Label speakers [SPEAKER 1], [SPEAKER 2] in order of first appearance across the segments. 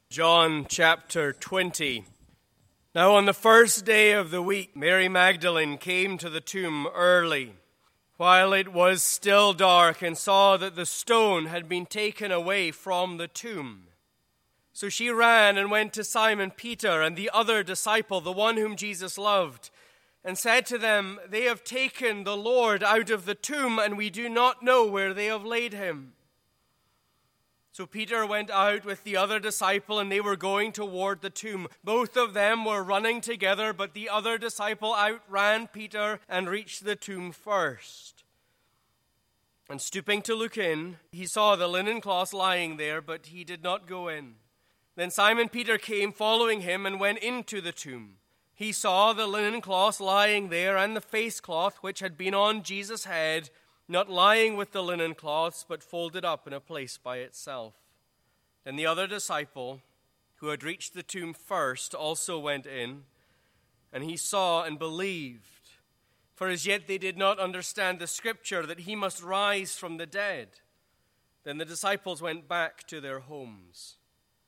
[SPEAKER 1] John chapter 20. Now on the first day of the week, Mary Magdalene came to the tomb early, while it was still dark, and saw that the stone had been taken away from the tomb. So she ran and went to Simon Peter and the other disciple, the one whom Jesus loved, and said to them, "They have taken the Lord out of the tomb, and we do not know where they have laid him." So Peter went out with the other disciple, and they were going toward the tomb. Both of them were running together, but the other disciple outran Peter and reached the tomb first. And stooping to look in, he saw the linen cloths lying there, but he did not go in. Then Simon Peter came following him and went into the tomb. He saw the linen cloths lying there, and the face cloth which had been on Jesus' head, not lying with the linen cloths, but folded up in a place by itself. Then the other disciple, who had reached the tomb first, also went in, and he saw and believed. For as yet they did not understand the scripture that he must rise from the dead. Then the disciples went back to their homes.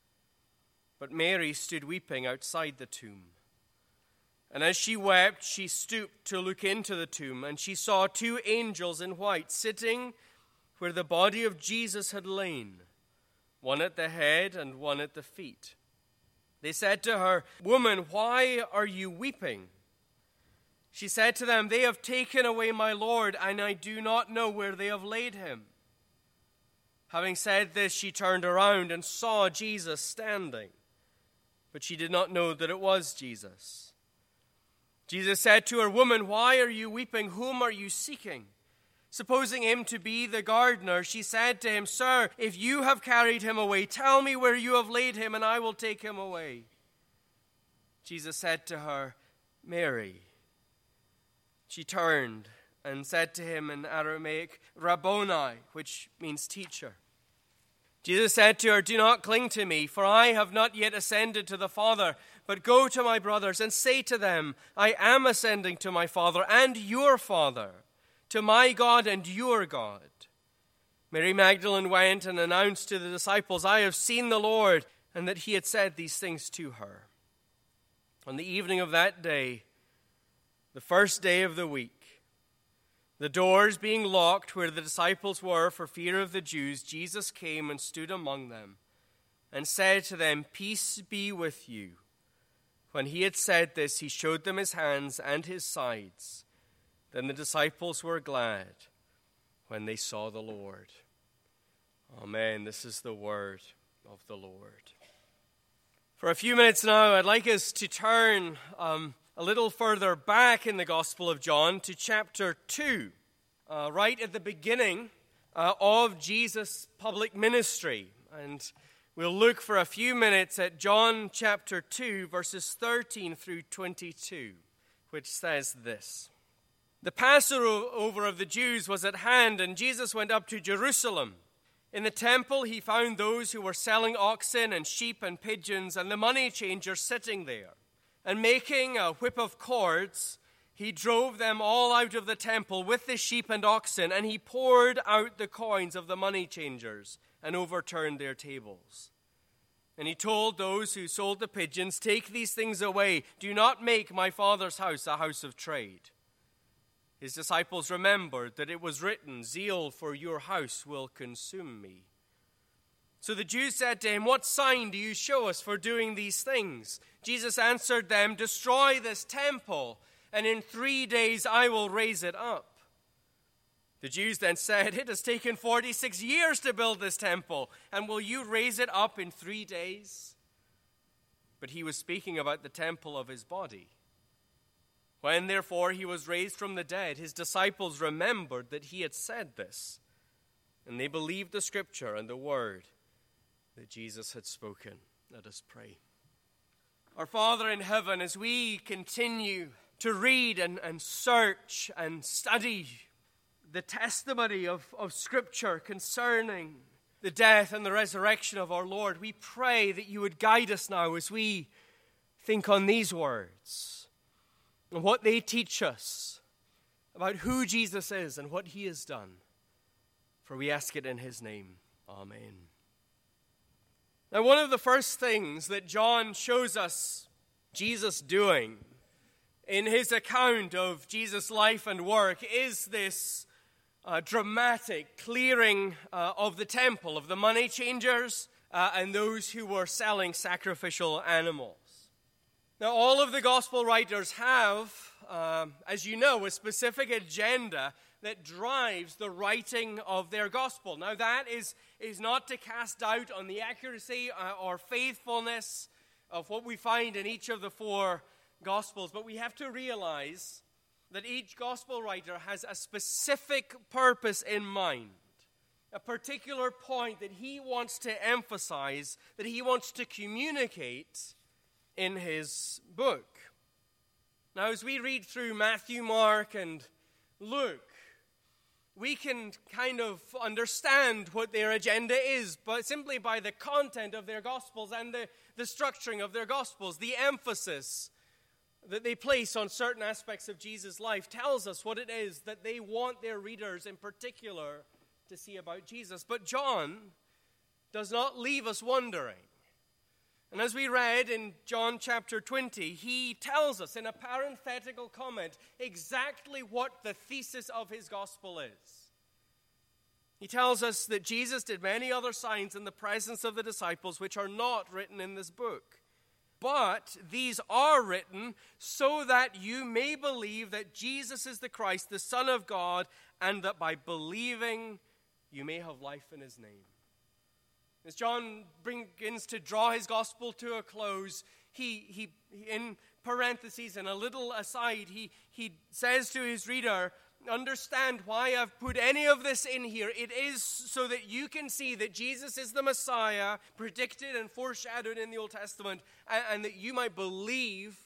[SPEAKER 1] But Mary stood weeping outside the tomb. And as she wept, she stooped to look into the tomb, and she saw two angels in white sitting where the body of Jesus had lain, one at the head and one at the feet. They said to her, "Woman, why are you weeping?" She said to them, "They have taken away my Lord, and I do not know where they have laid him." Having said this, she turned around and saw Jesus standing, but she did not know that it was Jesus. Jesus said to her, "Woman, why are you weeping? Whom are you seeking?" Supposing him to be the gardener, she said to him, "Sir, if you have carried him away, tell me where you have laid him, and I will take him away." Jesus said to her, "Mary." She turned and said to him in Aramaic, "Rabboni," which means teacher. Jesus said to her, "Do not cling to me, for I have not yet ascended to the Father, but go to my brothers and say to them, I am ascending to my Father and your Father, to my God and your God." Mary Magdalene went and announced to the disciples, "I have seen the Lord," and that he had said these things to her. On the evening of that day, the first day of the week, the doors being locked where the disciples were for fear of the Jews, Jesus came and stood among them and said to them, "Peace be with you." When he had said this, he showed them his hands and his sides. Then the disciples were glad when they saw the Lord. Amen. This is the word of the Lord. For a few minutes now, I'd like us to turn a little further back in the Gospel of John to chapter 2, right at the beginning of Jesus' public ministry. And we'll look for a few minutes at John chapter 2, verses 13 through 22, which says this. The Passover of the Jews was at hand, and Jesus went up to Jerusalem. In the temple he found those who were selling oxen and sheep and pigeons, and the money changers sitting there. And making a whip of cords, he drove them all out of the temple with the sheep and oxen, and he poured out the coins of the money changers and overturned their tables. And he told those who sold the pigeons, "Take these things away. Do not make my Father's house a house of trade." His disciples remembered that it was written, "Zeal for your house will consume me." So the Jews said to him, "What sign do you show us for doing these things?" Jesus answered them, "Destroy this temple, and in 3 days I will raise it up." The Jews then said, "It has taken 46 years to build this temple, and will you raise it up in 3 days?" But he was speaking about the temple of his body. When therefore he was raised from the dead, his disciples remembered that he had said this, and they believed the scripture and the word that Jesus had spoken. Let us pray. Our Father in heaven, as we continue to read and search and study the testimony of Scripture concerning the death and the resurrection of our Lord, we pray that you would guide us now as we think on these words and what they teach us about who Jesus is and what he has done. For we ask it in his name. Amen. Now, one of the first things that John shows us Jesus doing in his account of Jesus' life and work is this dramatic clearing of the temple, of the money changers and those who were selling sacrificial animals. Now, all of the gospel writers have, as you know, a specific agenda that drives the writing of their gospel. Now, that is not to cast doubt on the accuracy or faithfulness of what we find in each of the four gospels, but we have to realize that each gospel writer has a specific purpose in mind, a particular point that he wants to emphasize, that he wants to communicate in his book. Now, as we read through Matthew, Mark, and Luke, we can kind of understand what their agenda is, but simply by the content of their gospels and the structuring of their gospels. The emphasis that they place on certain aspects of Jesus' life tells us what it is that they want their readers in particular to see about Jesus. But John does not leave us wondering. And as we read in John chapter 20, he tells us in a parenthetical comment exactly what the thesis of his gospel is. He tells us that Jesus did many other signs in the presence of the disciples which are not written in this book. But these are written so that you may believe that Jesus is the Christ, the Son of God, and that by believing you may have life in his name. As John begins to draw his gospel to a close, he in parentheses and a little aside, he says to his reader, understand why I've put any of this in here. It is so that you can see that Jesus is the Messiah, predicted and foreshadowed in the Old Testament, and that you might believe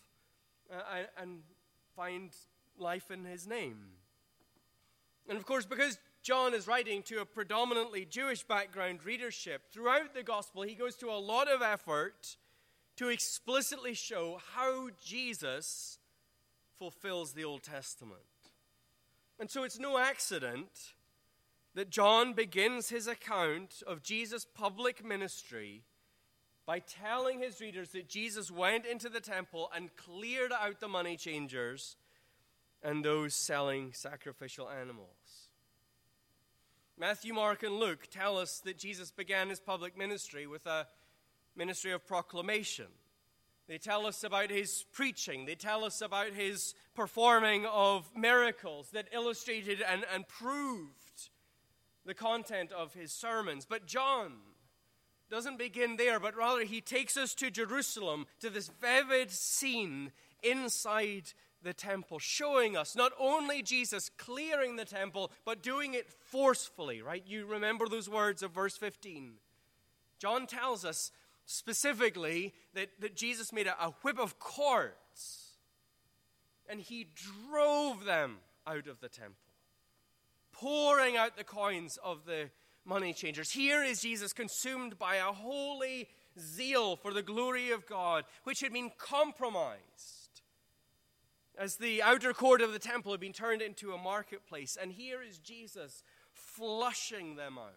[SPEAKER 1] and find life in his name. And of course, because John is writing to a predominantly Jewish background readership, throughout the gospel he goes to a lot of effort to explicitly show how Jesus fulfills the Old Testament. And so it's no accident that John begins his account of Jesus' public ministry by telling his readers that Jesus went into the temple and cleared out the money changers and those selling sacrificial animals. Matthew, Mark, and Luke tell us that Jesus began his public ministry with a ministry of proclamation. They tell us about his preaching. They tell us about his performing of miracles that illustrated and proved the content of his sermons. But John doesn't begin there, but rather he takes us to Jerusalem, to this vivid scene inside the temple, showing us not only Jesus clearing the temple, but doing it forcefully, right? You remember those words of verse 15. John tells us specifically that Jesus made a whip of cords, and he drove them out of the temple, pouring out the coins of the money changers. Here is Jesus consumed by a holy zeal for the glory of God, which had been compromised as the outer court of the temple had been turned into a marketplace. And here is Jesus flushing them out.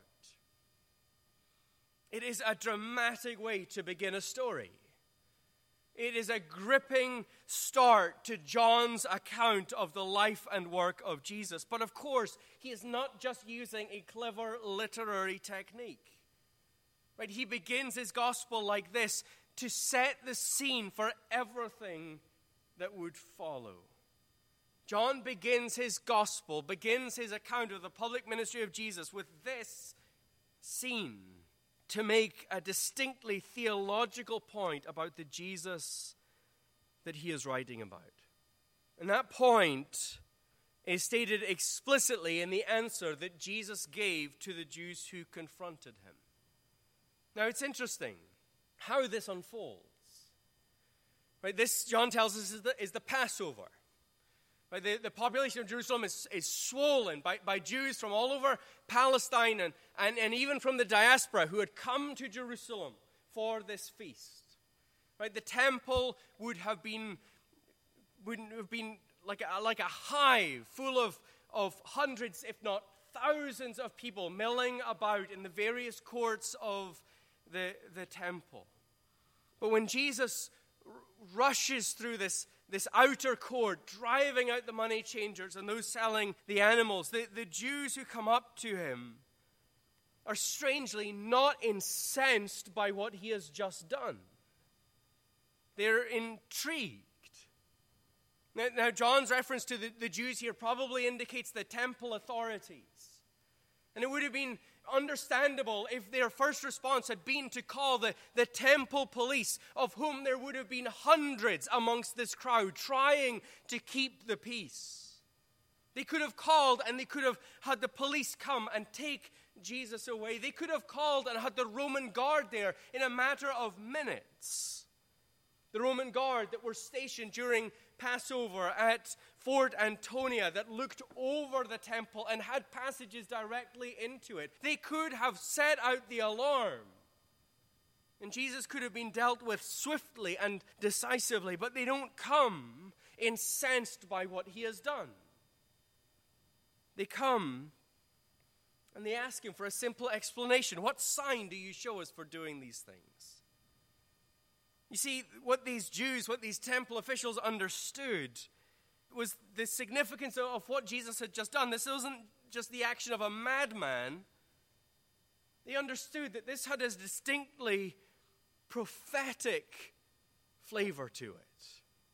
[SPEAKER 1] It is a dramatic way to begin a story. It is a gripping start to John's account of the life and work of Jesus. But of course, he is not just using a clever literary technique. Right? He begins his gospel like this to set the scene for everything that would follow. John begins his gospel, begins his account of the public ministry of Jesus with this scene to make a distinctly theological point about the Jesus that he is writing about. And that point is stated explicitly in the answer that Jesus gave to the Jews who confronted him. Now, it's interesting how this unfolds. Right, this, John tells us, is the Passover. Right, the population of Jerusalem is swollen by Jews from all over Palestine and even from the diaspora who had come to Jerusalem for this feast. Right, the temple would have been like a hive full of hundreds, if not thousands, of people milling about in the various courts of the temple. But when Jesus rushes through this outer court, driving out the money changers and those selling the animals, the Jews who come up to him are strangely not incensed by what he has just done. They're intrigued. Now John's reference to the Jews here probably indicates the temple authorities. And it would have been understandable if their first response had been to call the temple police, of whom there would have been hundreds amongst this crowd trying to keep the peace. They could have called and they could have had the police come and take Jesus away. They could have called and had the Roman guard there in a matter of minutes. The Roman guard that were stationed during Passover at Fort Antonia that looked over the temple and had passages directly into it. They could have set out the alarm. And Jesus could have been dealt with swiftly and decisively, but they don't come incensed by what he has done. They come and they ask him for a simple explanation. What sign do you show us for doing these things? You see, what these Jews, what these temple officials understood was the significance of what Jesus had just done. This wasn't just the action of a madman. They understood that this had a distinctly prophetic flavor to it.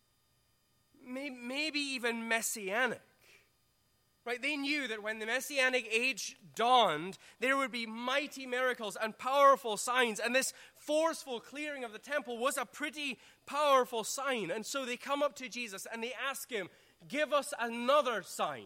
[SPEAKER 1] Maybe even messianic. Right? They knew that when the Messianic age dawned, there would be mighty miracles and powerful signs, and this forceful clearing of the temple was a pretty powerful sign. And so they come up to Jesus and they ask him, give us another sign.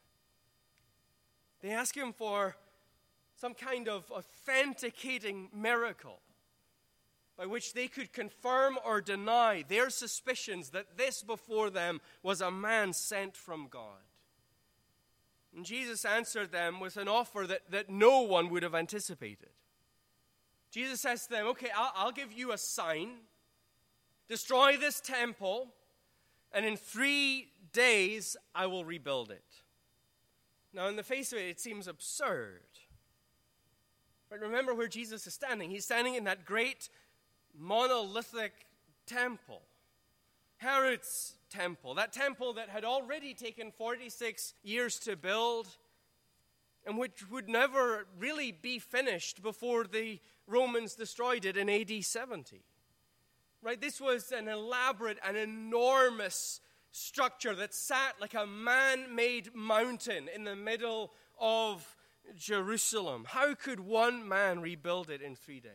[SPEAKER 1] They ask him for some kind of authenticating miracle by which they could confirm or deny their suspicions that this before them was a man sent from God. And Jesus answered them with an offer that no one would have anticipated. Jesus says to them, okay, I'll give you a sign. Destroy this temple, and in 3 days I will rebuild it. Now, in the face of it, it seems absurd. But remember where Jesus is standing. He's standing in that great monolithic temple. Herod's temple, that temple that had already taken 46 years to build and which would never really be finished before the Romans destroyed it in AD 70. Right? This was an elaborate and enormous structure that sat like a man-made mountain in the middle of Jerusalem. How could one man rebuild it in 3 days?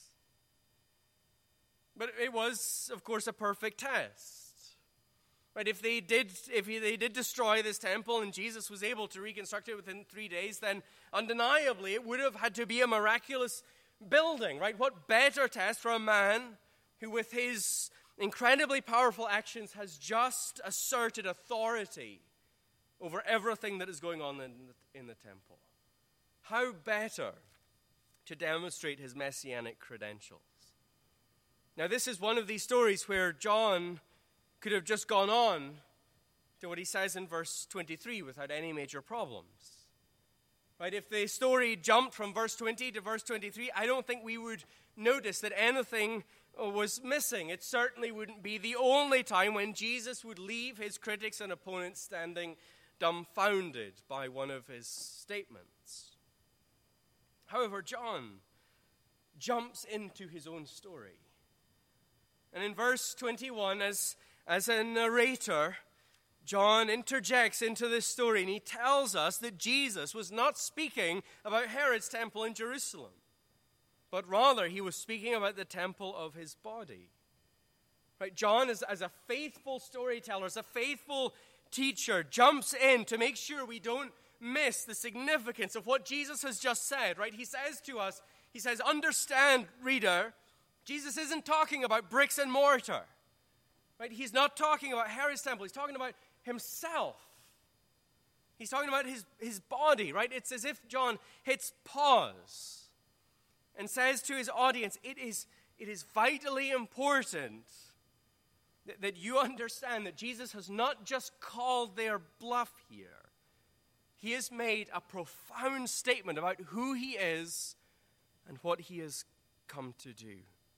[SPEAKER 1] But it was, of course, a perfect test. Right? If they did destroy this temple and Jesus was able to reconstruct it within 3 days, then undeniably it would have had to be a miraculous building. Right? What better test for a man who, with his incredibly powerful actions, has just asserted authority over everything that is going on in the temple? How better to demonstrate his messianic credentials? Now, this is one of these stories where John could have just gone on to what he says in verse 23 without any major problems. Right? If the story jumped from verse 20 to verse 23, I don't think we would notice that anything was missing. It certainly wouldn't be the only time when Jesus would leave his critics and opponents standing dumbfounded by one of his statements. However, John jumps into his own story. And in verse 21, as a narrator, John interjects into this story, and he tells us that Jesus was not speaking about Herod's temple in Jerusalem, but rather he was speaking about the temple of his body. Right? John, as a faithful storyteller, as a faithful teacher, jumps in to make sure we don't miss the significance of what Jesus has just said. Right? He says to us, he says, understand, reader, Jesus isn't talking about bricks and mortar. Right? He's not talking about Herod's temple. He's talking about himself. He's talking about his body, right? It's as if John hits pause and says to his audience, it is vitally important that you understand that Jesus has not just called their bluff here. He has made a profound statement about who he is and what he has come to do.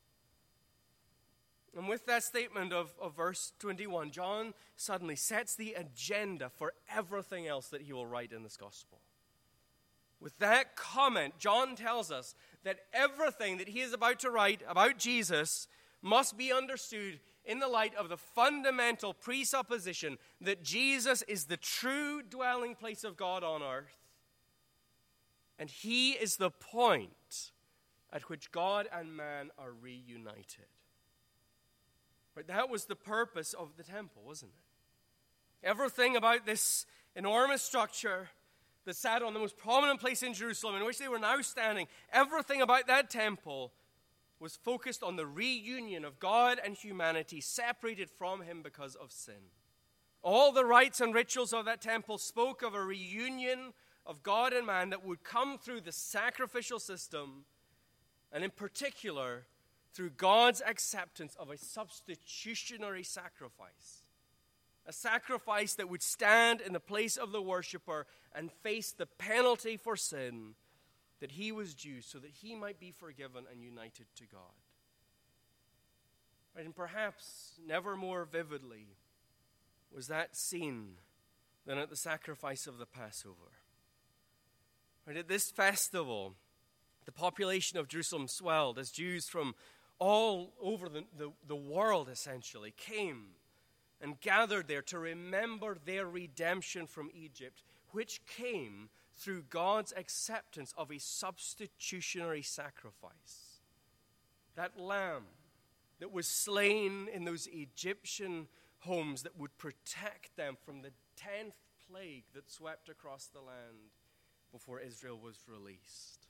[SPEAKER 1] And with that statement of verse 21, John suddenly sets the agenda for everything else that he will write in this gospel. With that comment, John tells us that everything that he is about to write about Jesus must be understood in the light of the fundamental presupposition that Jesus is the true dwelling place of God on earth, and he is the point at which God and man are reunited. But that was the purpose of the temple, wasn't it? Everything about this enormous structure that sat on the most prominent place in Jerusalem, in which they were now standing, everything about that temple was focused on the reunion of God and humanity separated from him because of sin. All the rites and rituals of that temple spoke of a reunion of God and man that would come through the sacrificial system, and in particular, through God's acceptance of a substitutionary sacrifice. A sacrifice that would stand in the place of the worshiper and face the penalty for sin that he was due, so that he might be forgiven and united to God. Right, and perhaps never more vividly was that seen than at the sacrifice of the Passover. Right, at this festival, the population of Jerusalem swelled as Jews from all over the world essentially came and gathered there to remember their redemption from Egypt, which came through God's acceptance of a substitutionary sacrifice. That lamb that was slain in those Egyptian homes that would protect them from the 10th plague that swept across the land before Israel was released.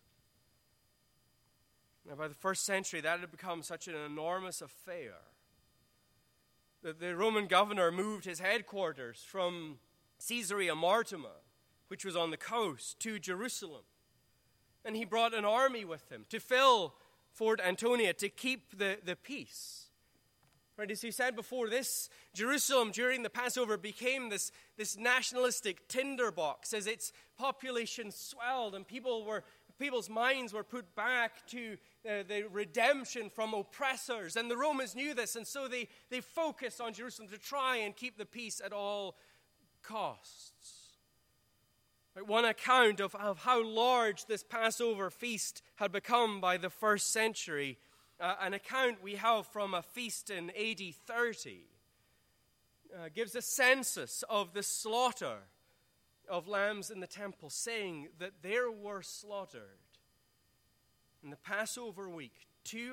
[SPEAKER 1] Now, by the first century, that had become such an enormous affair that the Roman governor moved his headquarters from Caesarea Maritima, which was on the coast, to Jerusalem. And he brought an army with him to fill Fort Antonia to keep the peace. Right, as he said before, this Jerusalem during the Passover became this nationalistic tinderbox as its population swelled and people's minds were put back to the redemption from oppressors. And the Romans knew this, and so they focused on Jerusalem to try and keep the peace at all costs. Right, one account of how large this Passover feast had become by the first century, an account we have from a feast in AD 30, gives a census of the slaughter of lambs in the temple, saying that there were slaughtered in the Passover week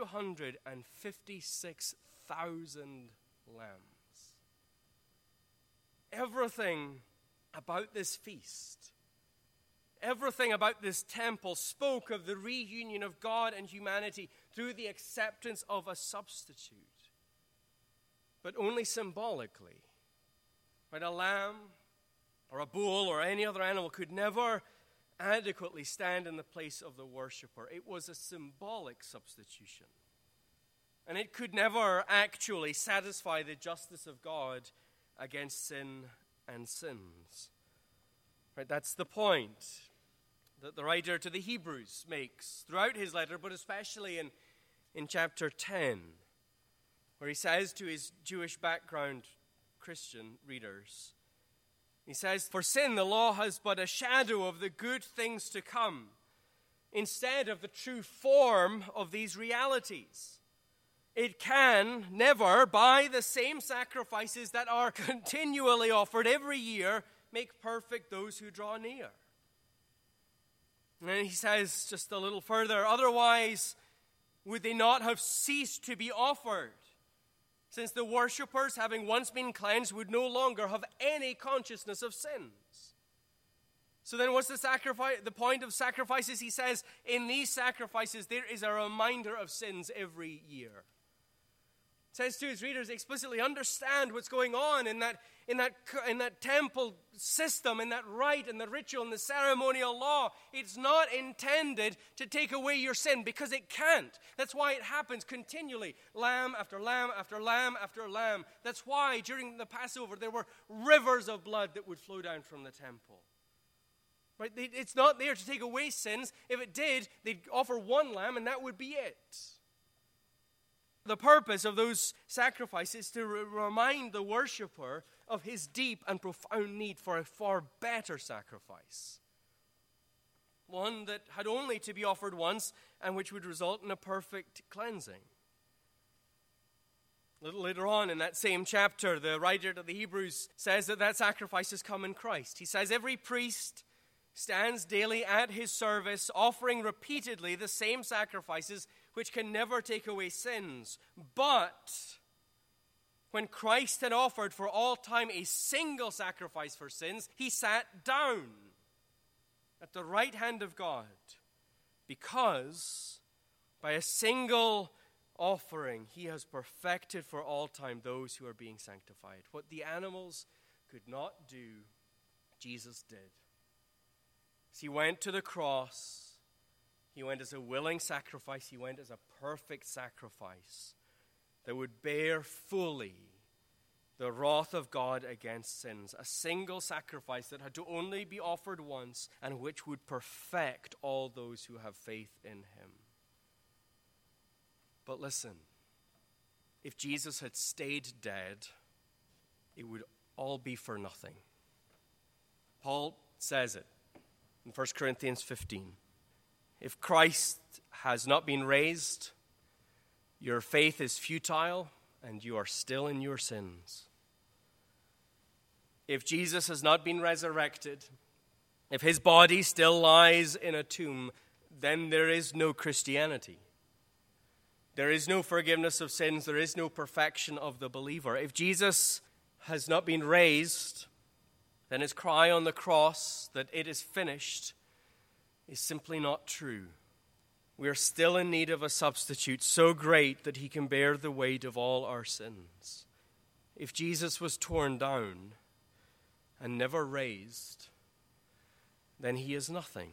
[SPEAKER 1] 256,000 lambs. Everything about this feast, everything about this temple spoke of the reunion of God and humanity through the acceptance of a substitute, but only symbolically. Right, a lamb or a bull or any other animal could never adequately stand in the place of the worshiper. It was a symbolic substitution. And it could never actually satisfy the justice of God against sin and sins. Right, that's the point that the writer to the Hebrews makes throughout his letter, but especially in chapter 10, where he says to his Jewish background Christian readers, he says, "For sin, the law has but a shadow of the good things to come, instead of the true form of these realities. It can never, by the same sacrifices that are continually offered every year, make perfect those who draw near." And then he says just a little further, "Otherwise, would they not have ceased to be offered, since the worshippers, having once been cleansed, would no longer have any consciousness of sins?" So then what's the point of sacrifices? He says, in these sacrifices, there is a reminder of sins every year. He says to his readers, explicitly understand what's going on in that temple system, in that rite, in the ritual, in the ceremonial law. It's not intended to take away your sin, because it can't. That's why it happens continually, lamb after lamb after lamb after lamb. That's why during the Passover there were rivers of blood that would flow down from the temple. Right? It's not there to take away sins. If it did, they'd offer one lamb and that would be it. The purpose of those sacrifices is to remind the worshiper of his deep and profound need for a far better sacrifice. One that had only to be offered once and which would result in a perfect cleansing. A little later on in that same chapter, the writer to the Hebrews says that sacrifice has come in Christ. He says every priest stands daily at his service, offering repeatedly the same sacrifices which can never take away sins. But when Christ had offered for all time a single sacrifice for sins, he sat down at the right hand of God, because by a single offering he has perfected for all time those who are being sanctified. What the animals could not do, Jesus did. As he went to the cross, he went as a willing sacrifice. He went as a perfect sacrifice that would bear fully the wrath of God against sins. A single sacrifice that had to only be offered once and which would perfect all those who have faith in him. But listen, if Jesus had stayed dead, it would all be for nothing. Paul says it in 1 Corinthians 15. If Christ has not been raised, your faith is futile and you are still in your sins. If Jesus has not been resurrected, if his body still lies in a tomb, then there is no Christianity. There is no forgiveness of sins. There is no perfection of the believer. If Jesus has not been raised, then his cry on the cross that it is finished is simply not true. We are still in need of a substitute so great that he can bear the weight of all our sins. If Jesus was torn down and never raised, then he is nothing.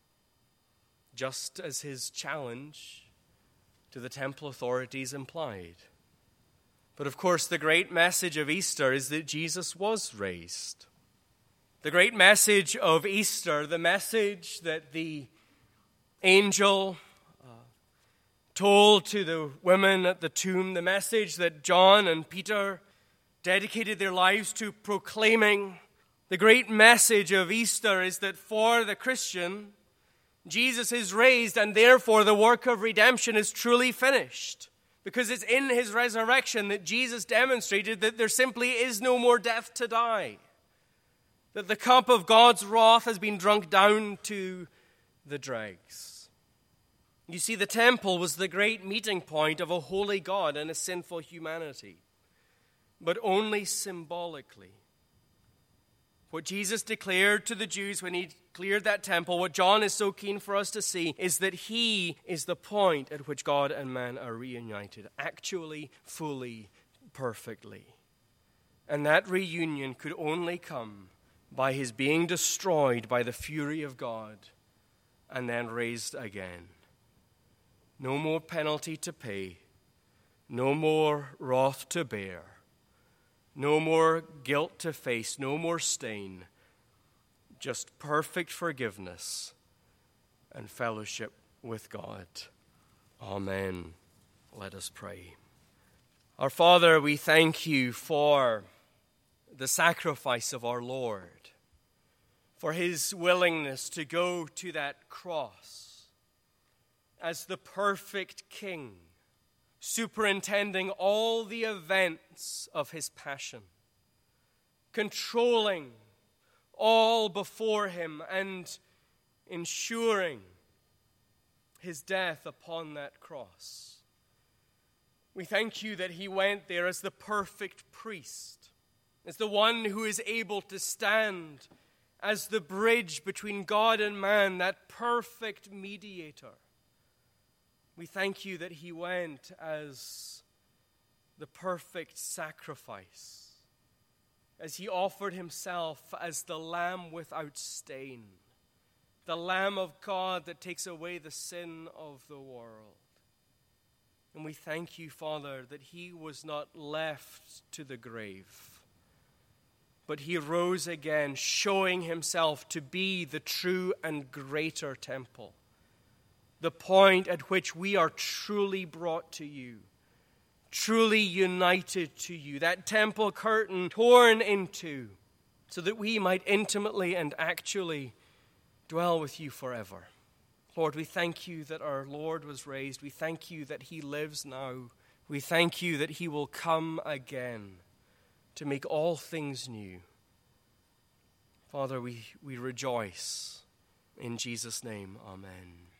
[SPEAKER 1] Just as his challenge to the temple authorities implied. But of course, the great message of Easter is that Jesus was raised. The great message of Easter, the message that the angel told to the women at the tomb, the message that John and Peter dedicated their lives to proclaiming, the great message of Easter is that for the Christian, Jesus is raised, and therefore the work of redemption is truly finished. Because it's in his resurrection that Jesus demonstrated that there simply is no more death to die. That the cup of God's wrath has been drunk down to the dregs. You see, the temple was the great meeting point of a holy God and a sinful humanity, but only symbolically. What Jesus declared to the Jews when he cleared that temple, what John is so keen for us to see, is that he is the point at which God and man are reunited, actually, fully, perfectly. And that reunion could only come by his being destroyed by the fury of God and then raised again. No more penalty to pay, no more wrath to bear, no more guilt to face, no more stain, just perfect forgiveness and fellowship with God. Amen. Let us pray. Our Father, we thank you for the sacrifice of our Lord, for his willingness to go to that cross as the perfect King, superintending all the events of his passion, controlling all before him and ensuring his death upon that cross. We thank you that he went there as the perfect priest, as the one who is able to stand as the bridge between God and man, that perfect mediator. We thank you that he went as the perfect sacrifice, as he offered himself as the Lamb without stain, the Lamb of God that takes away the sin of the world. And we thank you, Father, that he was not left to the grave, but he rose again, showing himself to be the true and greater temple, the point at which we are truly brought to you truly united to you, that temple curtain torn in two, so that we might intimately and actually dwell with you forever. Lord, we thank you that our Lord was raised. We thank you that he lives now. We thank you that he will come again to make all things new. Father, we rejoice. In Jesus' name, amen.